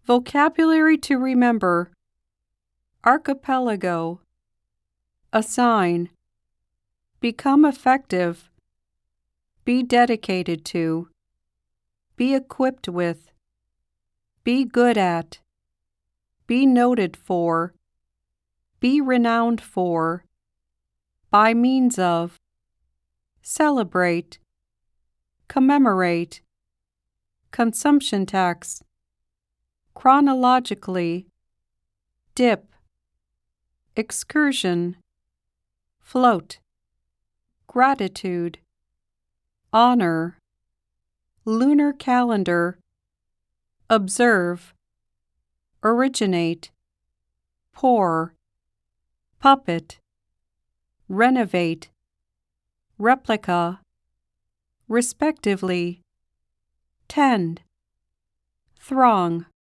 Vocabulary to remember: archipelago, assign, become effective, be dedicated to, be equipped with, be good at, be noted for, be renowned for, by means of, celebrate, commemorate, consumption tax, chronologically, dip, excursion, float, gratitude, honor, lunar calendar, observe, originate, pour, puppet, renovate, replica, respectively, tend, throng.